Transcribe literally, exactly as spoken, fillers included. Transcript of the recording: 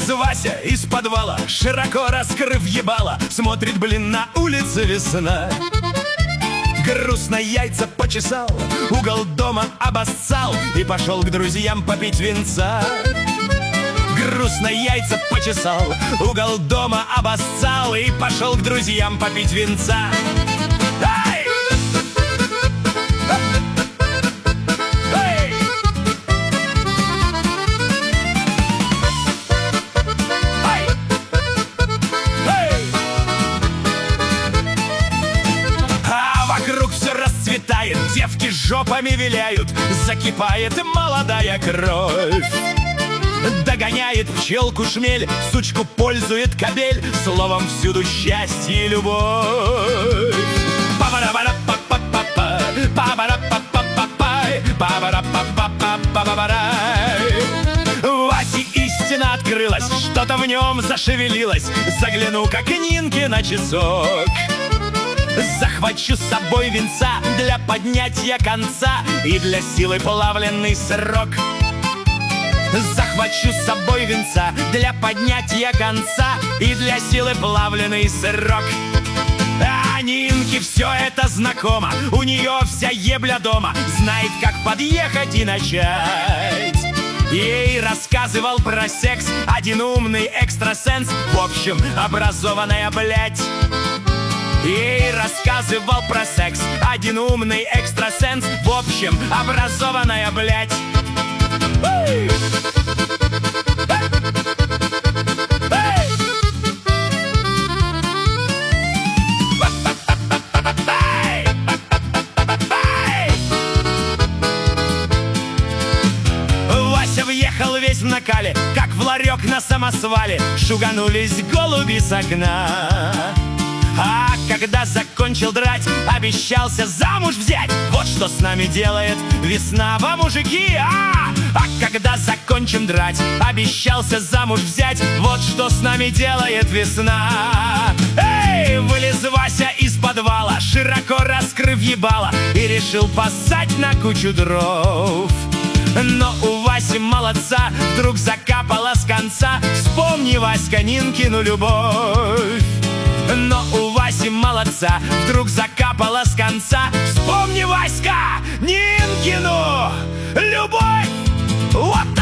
Вылез Вася из подвала, широко раскрыв ебало, смотрит, блин, на улице весна. Грустно яйца почесал, угол дома обоссал и пошел к друзьям попить винца. Грустно яйца почесал, угол дома обоссал и пошел к друзьям попить винца. Ай! Эй! Ай! Эй! А вокруг все расцветает, девки жопами виляют, закипает молодая кровь. Догоняет пчелку шмель, сучку пользует кобель, словом, всюду счастье и любовь. Па-ба-ра-ба-ра-па-па-па-па, па-ба-ра-па-па-па-пай, па-ба-ра-па-па-па-па-ба-рай. Васе истина открылась, что-то в нем зашевелилось. Загляну-ка к Нинке на часок. Захвачу с собой венца для поднятия конца и для силы плавленный срок. Захвачу с собой венца для поднятия конца и для силы плавленый сырок. А Нинке все это знакомо, у нее вся ебля дома, знает, как подъехать и начать. Ей рассказывал про секс один умный экстрасенс, в общем, образованная блядь. Ей рассказывал про секс один умный экстрасенс, в общем, образованная блядь. Эй! Эй! Вася въехал весь в накале, как в ларек на самосвале. Шуганулись голуби с окна. А когда закончил драть, обещался замуж взять. Вот что с нами делает весна, во мужики, а! А когда закончим драть, обещался замуж взять. Вот что с нами делает весна. Эй, вылез Вася из подвала, широко раскрыв ебало, и решил поссать на кучу дров. Но у Васи молодца вдруг закапала с конца. Вспомни, Васька, Нинкину любовь. Но у Васи молодца вдруг закапала с конца. Вспомни, Васька, Нинкину любовь. Вот